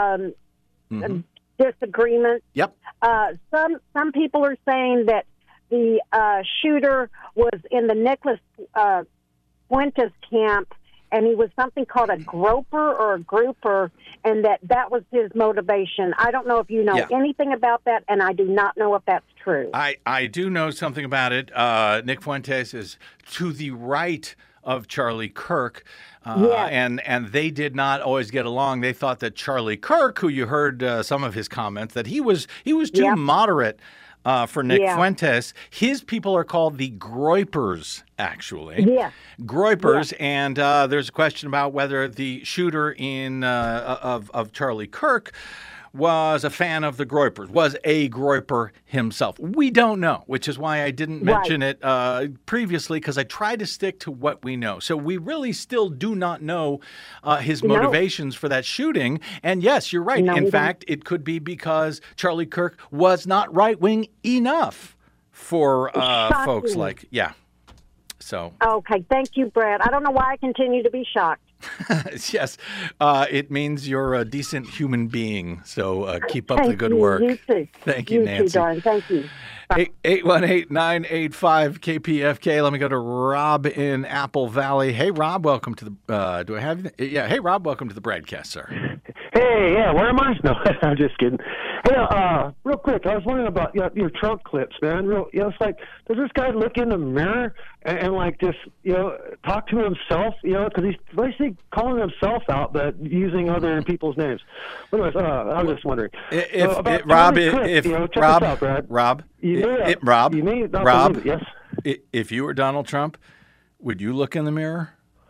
K: disagreement.
B: Yep.
K: Some people are saying that the shooter was in the Nicholas Fuentes camp, and he was something called a groper or a grouper, and that was his motivation. I don't know if you know anything about that, and I do not know if that's true.
B: I do know something about it. Nick Fuentes is to the right of Charlie Kirk, and they did not always get along. They thought that Charlie Kirk, who you heard some of his comments, that he was too moderate for Nick Fuentes. His people are called the Groypers, actually. Yeah. Groypers, and there's a question about whether the shooter of Charlie Kirk was a fan of the Groypers, was a Groyper himself. We don't know, which is why I didn't mention it previously, because I tried to stick to what we know. So we really still do not know his motivations for that shooting. And yes, you're right. In fact, it could be because Charlie Kirk was not right-wing enough for folks like, So.
K: Okay, thank you, Brad. I don't know why I continue to be shocked.
B: Yes, it means you're a decent human being, so keep up the good work.
K: You too.
B: Thank you, Nancy.
K: You too, darling. Thank you.
B: 818-985-KPFK. Let me go to Rob in Apple Valley. Hey, Rob, welcome to the do I have you? Yeah, hey, Rob, welcome to the broadcast, sir.
L: Hey, where am I? No, I'm just kidding. Hey, real quick, I was wondering about your Trump clips, man. It's like, does this guy look in the mirror and like just, talk to himself, because he's basically calling himself out, but using other people's names. Anyways, I was just wondering.
B: Rob, if you were Donald Trump, would you look in the mirror?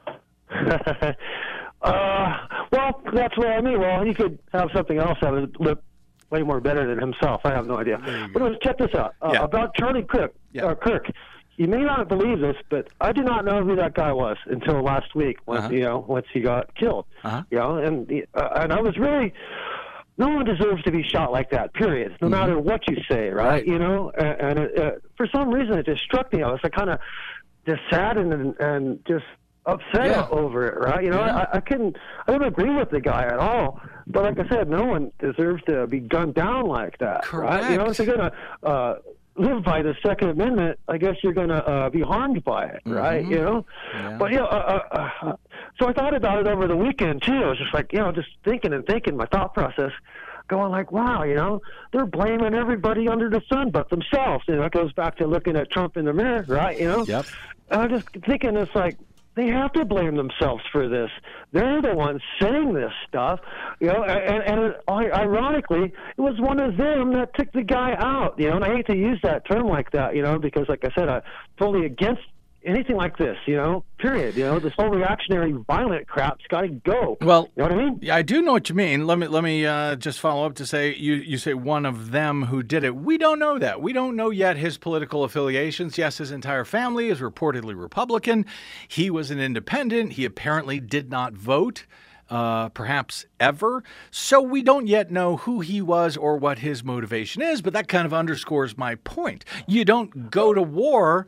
L: Well, that's what I mean. Well, he could have something else that would look way more better than himself. I have no idea. But anyways, check this out. About Charlie Kirk. You may not believe this, but I did not know who that guy was until last week when once he got killed. And I was really, no one deserves to be shot like that. Period. No matter what you say, right? And for some reason it just struck me. I was like kind of just sad and just upset over it, right? I don't agree with the guy at all. But like I said, no one deserves to be gunned down like that.
B: Correct.
L: Right? If you're gonna live by the Second Amendment, I guess you're gonna be harmed by it, right? But so I thought about it over the weekend too. I was just like, just thinking, my thought process, going like, wow, they're blaming everybody under the sun but themselves. It goes back to looking at Trump in the mirror, right?
B: Yep.
L: And I'm just thinking, it's like, they have to blame themselves for this. They're the ones saying this stuff, and ironically, it was one of them that took the guy out, and I hate to use that term like that, because like I said, I'm totally against anything like this, period. This whole reactionary violent crap's got to go.
B: Well,
L: you know what I mean?
B: I do know what you mean. Let me just follow up to say, you say one of them who did it. We don't know that. We don't know yet his political affiliations. Yes, his entire family is reportedly Republican. He was an independent. He apparently did not vote. Perhaps ever. So we don't yet know who he was or what his motivation is, but that kind of underscores my point. You don't go to war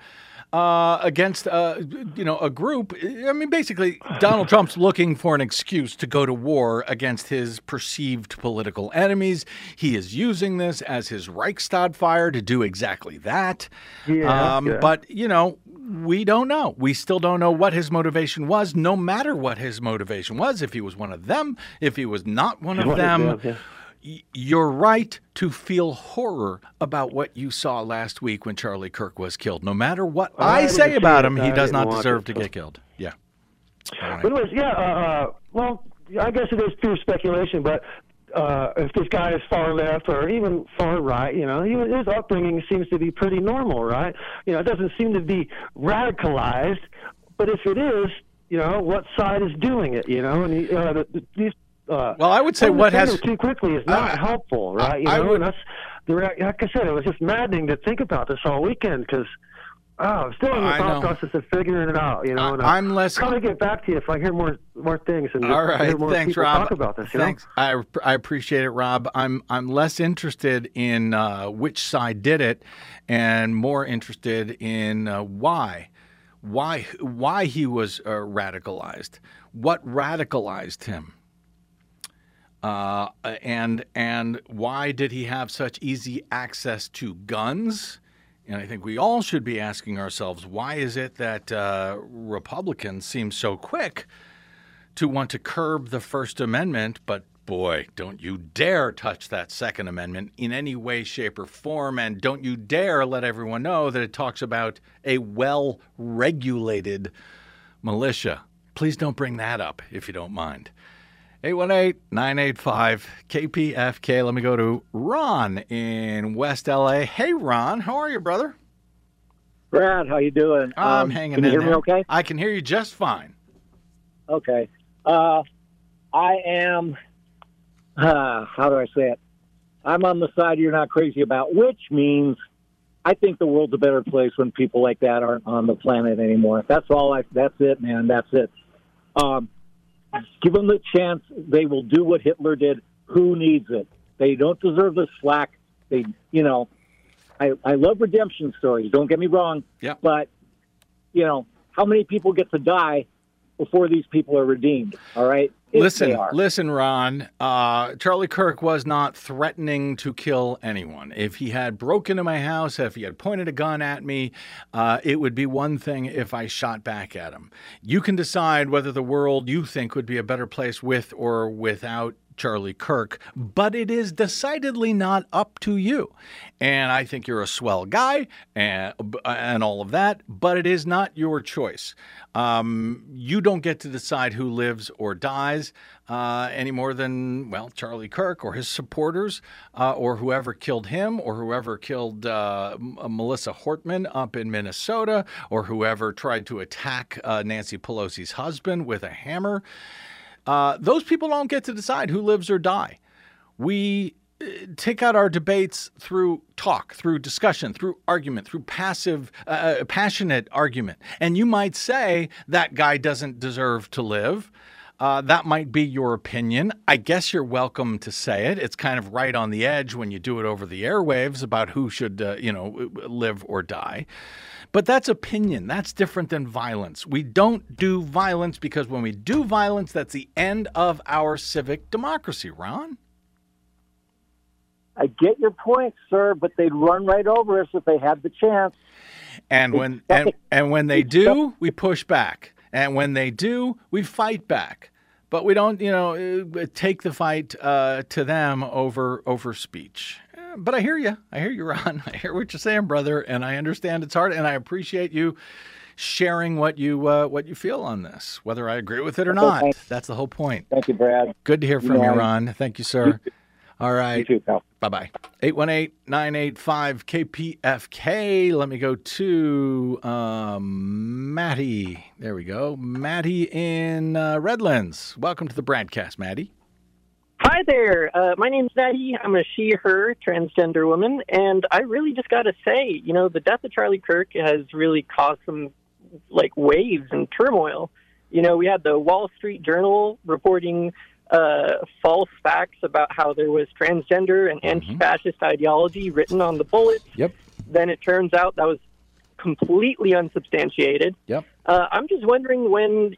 B: against a group. I mean, basically, Donald Trump's looking for an excuse to go to war against his perceived political enemies. He is using this as his Reichstag fire to do exactly that. But, we don't know. We still don't know what his motivation was, no matter what his motivation was, if he was one of them, if he was not one of them. You're right to feel horror about what you saw last week when Charlie Kirk was killed. No matter what I say about him, he does not deserve to get killed. Yeah.
L: Right. But anyways, well, I guess it is pure speculation, but if this guy is far left or even far right, his upbringing seems to be pretty normal, right? It doesn't seem to be radicalized, but if it is, what side is doing it, and these
B: well, I would say what has
L: too quickly is not helpful, right? And that's like I said, it was just maddening to think about this all weekend because I'm still in the thought process of figuring it out, and
B: I'm less.
L: Trying to get back to you if I hear more things and
B: all right,
L: hear more
B: thanks,
L: people
B: Rob.
L: talk about this.
B: Thanks, I appreciate it, Rob. I'm less interested in which side did it, and more interested in why he was radicalized, what radicalized him. And why did he have such easy access to guns? And I think we all should be asking ourselves, why is it that Republicans seem so quick to want to curb the First Amendment, but boy, don't you dare touch that Second Amendment in any way, shape, or form, and don't you dare let everyone know that it talks about a well-regulated militia. Please don't bring that up, if you don't mind. 818-985-KPFK. Let me go to Ron in West L.A. Hey, Ron. How are you, brother?
M: Brad, how you doing?
B: I'm hanging in
M: there. Can you hear
B: there.
M: me okay?
B: I can hear you just fine.
M: Okay. I am, how do I say it? I'm on the side you're not crazy about, which means I think the world's a better place when people like that aren't on the planet anymore. That's it, man. That's it. Give them the chance. They will do what Hitler did. Who needs it? They don't deserve the slack. I love redemption stories. Don't get me wrong.
B: Yeah.
M: But, how many people get to die before these people are redeemed? All right.
B: Listen, Ron. Charlie Kirk was not threatening to kill anyone. If he had broken into my house, if he had pointed a gun at me, it would be one thing if I shot back at him. You can decide whether the world you think would be a better place with or without Charlie Kirk, but it is decidedly not up to you. And I think you're a swell guy and all of that, but it is not your choice. You don't get to decide who lives or dies any more than, Charlie Kirk or his supporters or whoever killed him or whoever killed Melissa Hortman up in Minnesota or whoever tried to attack Nancy Pelosi's husband with a hammer. Those people don't get to decide who lives or die. We take out our debates through talk, through discussion, through argument, through passionate argument. And you might say that guy doesn't deserve to live. That might be your opinion. I guess you're welcome to say it. It's kind of right on the edge when you do it over the airwaves about who should, live or die. But that's opinion. That's different than violence. We don't do violence because when we do violence, that's the end of our civic democracy, Ron.
M: I get your point, sir, but they'd run right over us if they had the chance.
B: And when they do, we push back. And when they do, we fight back. But we don't, take the fight to them over speech. But I hear you. I hear you, Ron. I hear what you're saying, brother, and I understand it's hard, and I appreciate you sharing what you feel on this, whether I agree with it or not. That's the whole point.
M: Thank you, Brad.
B: Good to hear from you, Ron. Thank you, sir. All right.
M: You too, pal.
B: Bye-bye. 818-985-KPFK. Let me go to Maddie. There we go. Maddie in Redlands. Welcome to the Bradcast, Maddie.
N: Hi there. My name's Maddie. I'm a she-her transgender woman, and I really just got to say, the death of Charlie Kirk has really caused some, waves and turmoil. We had the Wall Street Journal reporting false facts about how there was transgender and anti-fascist ideology written on the bullets.
B: Yep.
N: Then it turns out that was completely unsubstantiated.
B: Yep.
N: I'm just wondering when's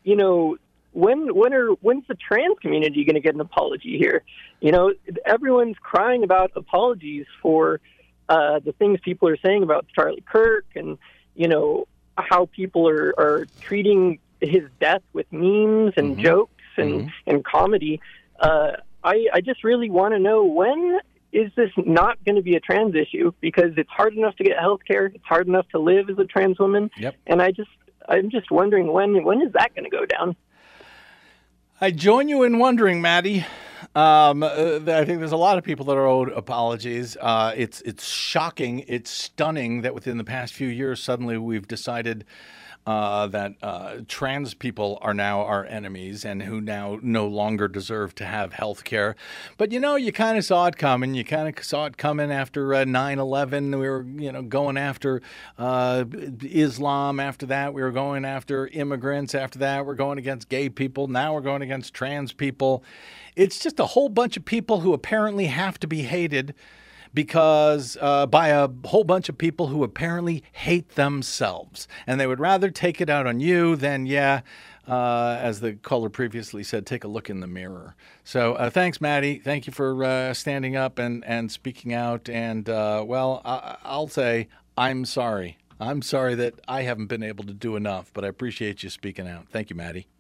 N: the trans community going to get an apology here? Everyone's crying about apologies for the things people are saying about Charlie Kirk and, how people are treating his death with memes and jokes and comedy. I just really want to know, when is this not going to be a trans issue? Because it's hard enough to get health care. It's hard enough to live as a trans woman.
B: Yep.
N: And I'm just wondering, when is that going to go down?
B: I join you in wondering, Maddie. I think there's a lot of people that are owed apologies. It's shocking. It's stunning that within the past few years, suddenly we've decided that trans people are now our enemies and who now no longer deserve to have health care. But, you kind of saw it coming. You kind of saw it coming after 9/11. We were, going after Islam after that. We were going after immigrants after that. We're going against gay people. Now we're going against trans people. It's just a whole bunch of people who apparently have to be hated because by a whole bunch of people who apparently hate themselves. And they would rather take it out on you than, as the caller previously said, take a look in the mirror. So thanks, Maddie. Thank you for standing up and speaking out. And, I'll say I'm sorry. I'm sorry that I haven't been able to do enough, but I appreciate you speaking out. Thank you, Maddie.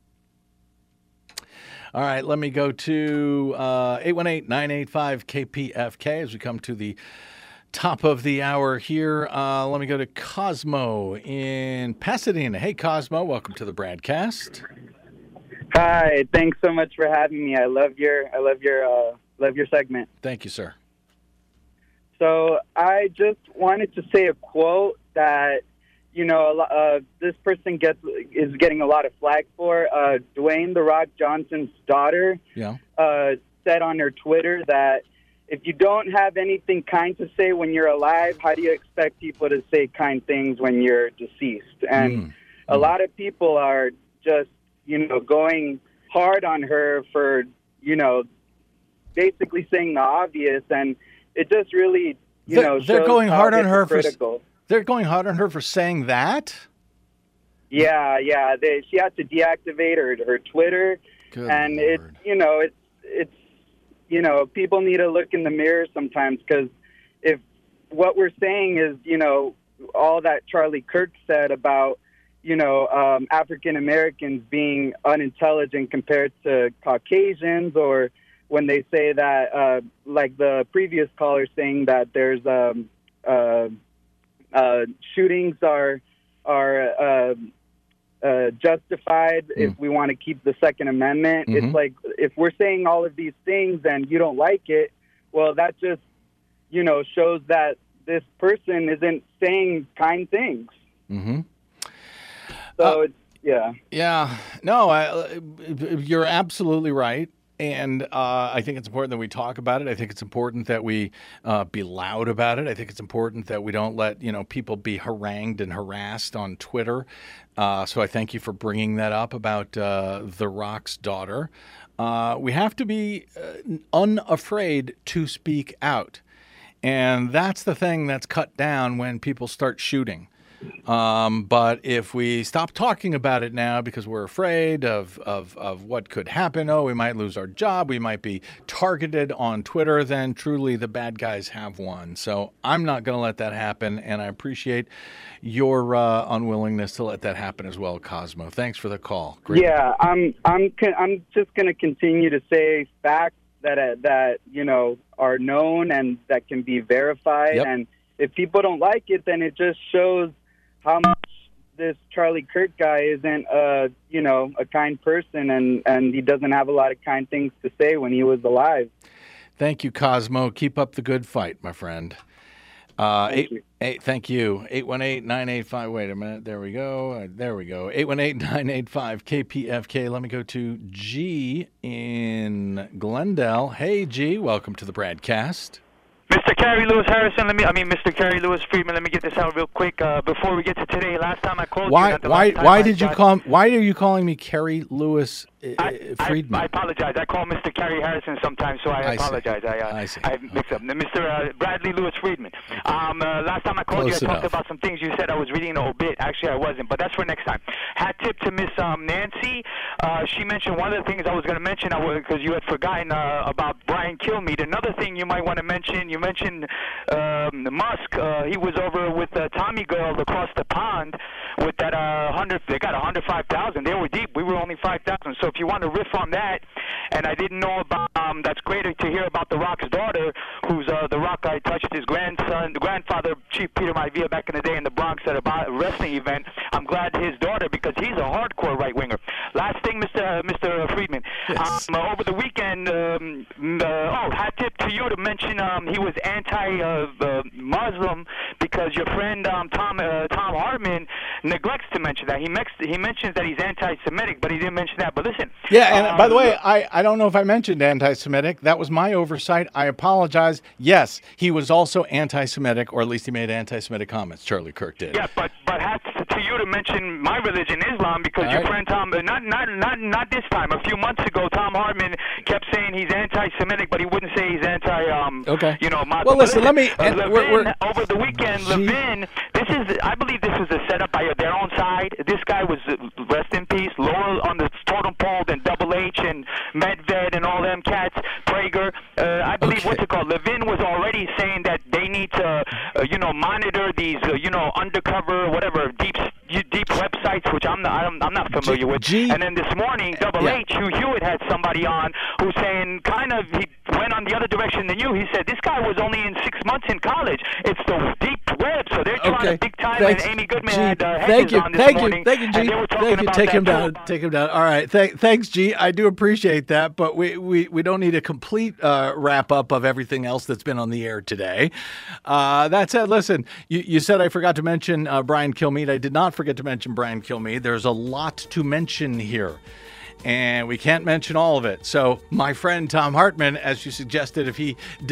B: All right, let me go to 818-985-KPFK as we come to the top of the hour here. Let me go to Cosmo in Pasadena. Hey, Cosmo, welcome to the Bradcast.
O: Hi, thanks so much for having me. I love your segment.
B: Thank you, sir.
O: So I just wanted to say a quote that this person is getting a lot of flack for. Dwayne "The Rock" Johnson's daughter said on her Twitter that if you don't have anything kind to say when you're alive, how do you expect people to say kind things when you're deceased? And a lot of people are just, going hard on her for, basically saying the obvious. And it just really,
B: they're going hard on her
O: critical.
B: They're going hard on her for saying that?
O: Yeah. She had to deactivate her Twitter.
B: Good
O: and
B: Lord.
O: It's people need to look in the mirror sometimes, because if what we're saying is, all that Charlie Kirk said about, African Americans being unintelligent compared to Caucasians, or when they say that, like the previous caller saying that there's shootings are justified if we want to keep the Second Amendment. It's like, if we're saying all of these things and you don't like it, well, that just, shows that this person isn't saying kind things. So it's, yeah.
B: Yeah. No, you're absolutely right. And I think it's important that we talk about it. I think it's important that we be loud about it. I think it's important that we don't let people be harangued and harassed on Twitter. So I thank you for bringing that up about The Rock's daughter. We have to be unafraid to speak out. And that's the thing that's cut down when people start shooting. But if we stop talking about it now because we're afraid of what could happen, we might lose our job, we might be targeted on Twitter, then truly the bad guys have won. So I'm not going to let that happen, and I appreciate your unwillingness to let that happen as well, Cosmo. Thanks for the call. Great.
O: Yeah, I'm just going to continue to say facts that are known and that can be verified.
B: Yep.
O: And if people don't like it, then it just shows how much this Charlie Kirk guy isn't a kind person, and he doesn't have a lot of kind things to say when he was alive.
B: Thank you, Cosmo. Keep up the good fight, my friend. Thank you. 818-985. Wait a minute. There we go. 818-985-KPFK. Let me go to G in Glendale. Hey, G. Welcome to the Bradcast.
P: Mr. Kerry Lewis Harrison, Mr. Kerry Lewis Friedman, let me get this out real quick before we get to today. Last time I called
B: Why are you calling me Kerry Lewis Friedman?
P: I apologize. I call Mr. Kerry Harrison sometimes, so I apologize. I mixed up. Mr. Bradley Lewis Friedman. Last time I called
B: Close
P: you, I
B: enough.
P: talked about some things you said I was reading an obit. Actually, I wasn't, but that's for next time. Hat tip to Miss Nancy. She mentioned one of the things I was going to mention because you had forgotten about Brian Kilmeade. Another thing you might want to mention, you mentioned Musk. He was over with Tommy Girl across the pond with that 100. They got 105,000. They were deep. We were only 5,000. So if you want to riff on that, and I didn't know about, that's great to hear about The Rock's daughter, who's The Rock. I touched his grandfather, Chief Peter Maivia, back in the day in the Bronx at a wrestling event. I'm glad his daughter, because he's a hardcore right winger. Last thing, Mr. Friedman.
B: Yes.
P: Over the weekend, hat tip to you to mention he was anti-Muslim because your friend Tom Hartman neglects to mention that. He mentions that he's anti-Semitic, but he didn't mention that. But listen.
B: Yeah, and by the way, I don't know if I mentioned anti-Semitic. That was my oversight. I apologize. Yes, he was also anti-Semitic, or at least he made anti-Semitic comments. Charlie Kirk did.
P: Yeah, but hats to you to mention my religion, Islam, because your friend Tom, not this time. A few months ago, Tom Hartman kept saying he's anti-Semitic, but he wouldn't say he's
B: Okay.
P: Muslim.
B: Well, listen, let me.
P: Levin, over the weekend, Levin, I believe this was a setup by their own side. This guy was, rest in peace, lower on the totem pole than Double H and Medved and all them cats, Prager. I believe, what's it called? Levin was already saying that they need to, monitor these, undercover, whatever, deep websites, which I'm not familiar with. And then this morning, Double H, Hugh Hewitt had somebody on who's saying he went on the other direction than you. He said this guy was only in 6 months in college. It's the deep web, so they're trying to big time. And Amy Goodman had Hedges on this morning.
B: Thank you, G.
P: And they were talking about
B: Take him
P: that
B: down. Take him down. All right. Thanks, G. I do appreciate that, but we don't need a complete wrap up of everything else that's been on the air today. That said, listen, you said I forgot to mention Brian Kilmeade. I did not forget to mention Brian Kilmeade. There's a lot to mention here, and we can't mention all of it. So my friend Tom Hartman, as you suggested, if he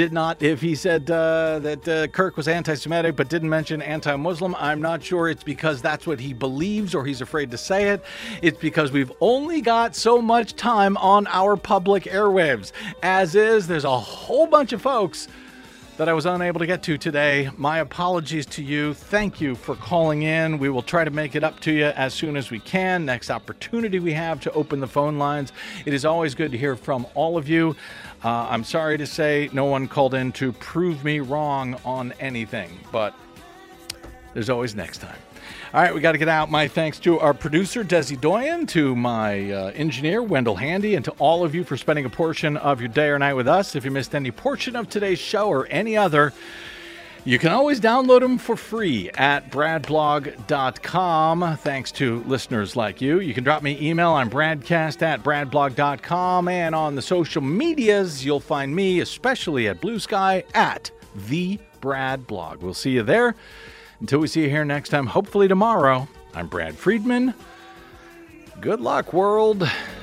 B: said that Kirk was anti-Semitic but didn't mention anti-Muslim, I'm not sure it's because that's what he believes or he's afraid to say it. It's because we've only got so much time on our public airwaves. As is, there's a whole bunch of folks that I was unable to get to today. My apologies to you. Thank you for calling in. We will try to make it up to you as soon as we can. Next opportunity we have to open the phone lines. It is always good to hear from all of you. I'm sorry to say no one called in to prove me wrong on anything, but there's always next time. All right, we got to get out. My thanks to our producer, Desi Doyen, to my engineer, Wendell Handy, and to all of you for spending a portion of your day or night with us. If you missed any portion of today's show or any other, you can always download them for free at bradblog.com. Thanks to listeners like you. You can drop me email on bradcast@bradblog.com, and on the social medias, you'll find me, especially at Blue Sky, at The Brad Blog. We'll see you there. Until we see you here next time, hopefully tomorrow, I'm Brad Friedman. Good luck, world.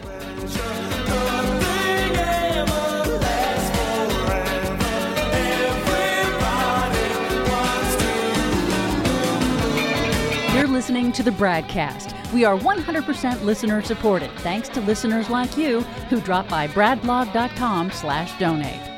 D: You're listening to the Bradcast. We are 100% listener supported, thanks to listeners like you who drop by bradblog.com/donate.